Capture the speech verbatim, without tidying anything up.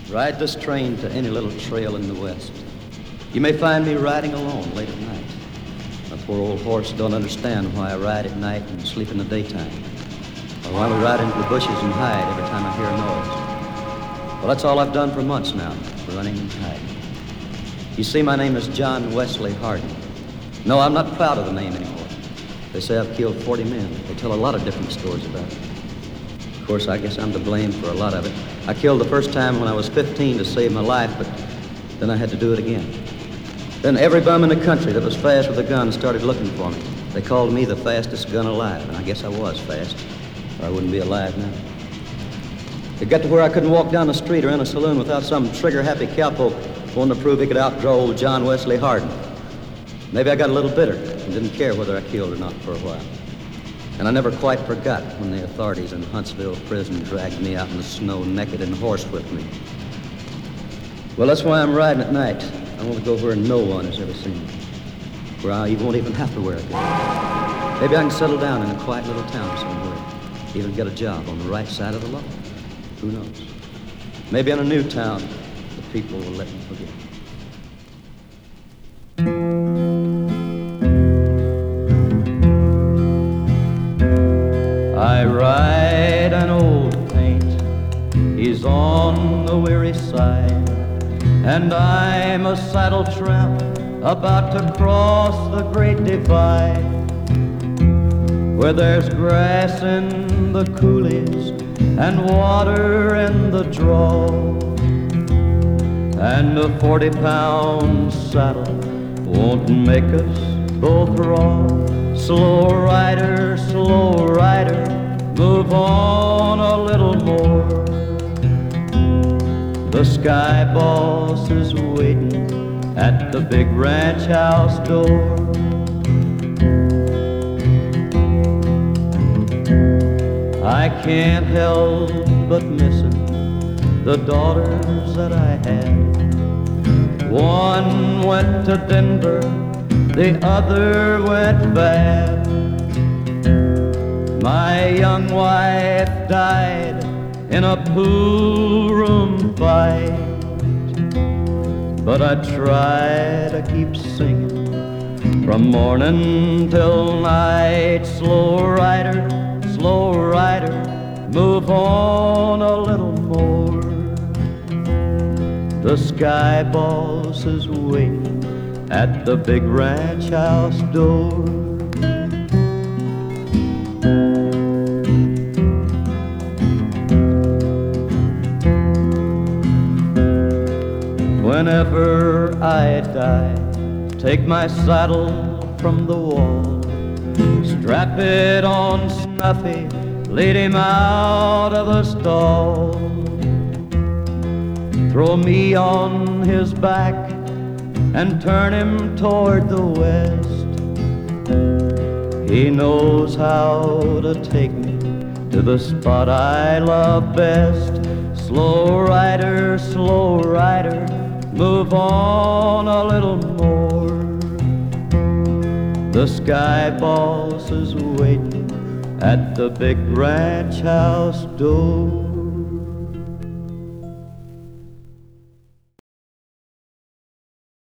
Ride this train to any little trail in the west. You may find me riding alone late at night. My poor old horse don't understand why I ride at night and sleep in the daytime, or why we ride into the bushes and hide every time I hear a noise. Well, that's all I've done for months now, running and hiding. You see, my name is John Wesley Hardin. No, I'm not proud of the name anymore. They say I've killed forty men. They tell a lot of different stories about it. Of course, I guess I'm to blame for a lot of it. I killed the first time when I was fifteen to save my life, but then I had to do it again. Then every bum in the country that was fast with a gun started looking for me. They called me the fastest gun alive, and I guess I was fast, or I wouldn't be alive now. It got to where I couldn't walk down the street or in a saloon without some trigger-happy cowpoke wanting to prove he could outdraw old John Wesley Hardin. Maybe I got a little bitter and didn't care whether I killed or not for a while. And I never quite forgot when the authorities in Huntsville prison dragged me out in the snow naked and horsewhipped me. Well, that's why I'm riding at night. I want to go where no one has ever seen me, where I won't even have to wear a gun. Maybe I can settle down in a quiet little town somewhere, even get a job on the right side of the law. Who knows? Maybe in a new town, the people will let me forget. I ride an old paint, he's on the weary side, and I'm a saddle tramp about to cross the great divide, where there's grass in the coulees and water in the draw, and a forty-pound saddle won't make us both raw. Slow rider, slow rider, move on a little more. The sky boss is waiting at the big ranch house door. I can't help but missing the daughters that I had. One went to Denver, the other went bad. My young wife died in a pool room fight, but I try to keep singing from morning till night. Slow rider, slow rider, move on a little more. The sky boss is waiting at the big ranch house door. Whenever I die, take my saddle from the wall, strap it on Snuffy, lead him out of the stall, throw me on his back and turn him toward the west. He knows how to take me to the spot I love best. Slow rider, slow rider, move on a little more. The sky boss is waiting at the big ranch house door.